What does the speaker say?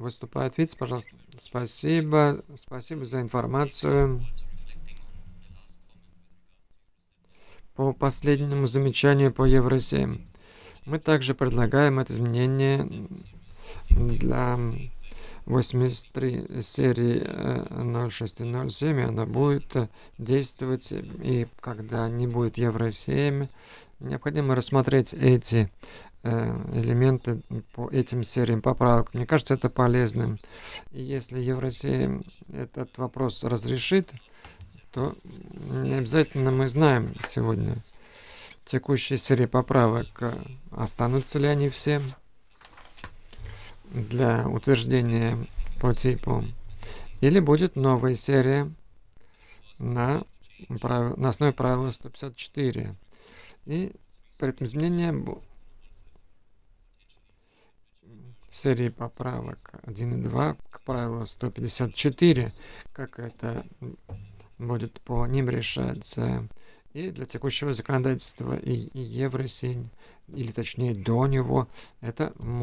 выступает Виц, пожалуйста. Спасибо за информацию. По последнему замечанию по Евро-7. Мы также предлагаем это изменение для 83 серии 06 и 07, она будет действовать, и когда не будет Евро-7, необходимо рассмотреть эти элементы по этим сериям поправок. Мне кажется, это полезным. И если Евро-7 этот вопрос разрешит, то не обязательно мы знаем сегодня текущие серии поправок, останутся ли они все для утверждения по типу, или будет новая серия на основе правила 154. И при этом изменение серии поправок 1 и 2 к правилу 154, как это будет по ним решаться. И для текущего законодательства и Евро-7, или точнее до него, это